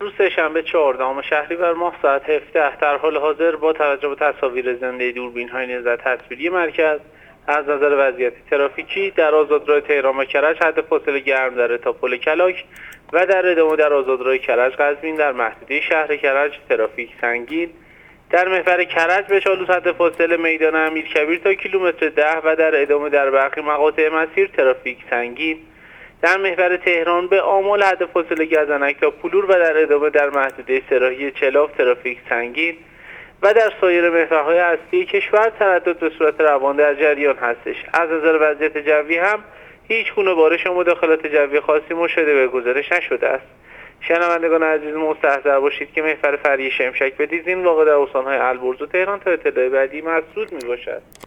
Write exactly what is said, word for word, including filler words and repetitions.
روز سه‌شنبه چهاردهم شهریور ماه ساعت هفده در حال حاضر با توجه به تصاویر زنده دوربین‌های نظر تصویری مرکز از نظر وضعیت ترافیکی در آزادراه تهران و کرج حد فاصله گرم‌دره تا پل کلاک و در ادامه در آزادراه کرج قزوین در محدوده شهر کرج ترافیک سنگین، در محور کرج به چالوس حد فاصله میدان امیرکبیر تا کیلومتر ده و در ادامه در برخی مقاطع مسیر ترافیک سنگین، در محور تهران به آمل حد فاصله گزنک تا پلور و در ادامه در محدوده سراحی چلاف ترافیک سنگین و در سایر محورهای اصلی کشور تردد به صورت روان در جریان هستش. از نظر وضعیت جوی هم هیچ گونه بارش و مداخلات جوی خاصی مشاهده به گزارش نشده است. شنوندگان عزیز مستحضر باشید که محور فری شمشک به دیزین واقع در استان‌های البرز و تهران تا اطلاع بعدی مسدود میباشد.